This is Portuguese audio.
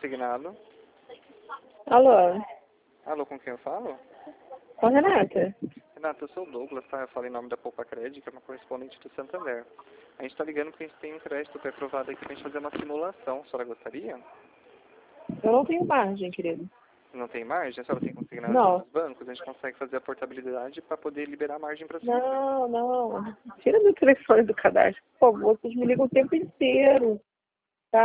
consignado. Alô? Alô, com quem eu falo? Com a Renata? Renata, eu sou o Douglas, tá? Eu falo em nome da Poupa Crédito, que é uma correspondente do Santander. A gente tá ligando porque a gente tem um crédito pré-aprovado aqui pra gente fazer uma simulação. A senhora gostaria? Eu não tenho margem, querido. Não tem margem? A senhora tem consignado Não. nos bancos? A gente consegue fazer a portabilidade para poder liberar margem para a senhora. Não. Tira meu telefone do cadastro, por favor. Vocês me ligam o tempo inteiro.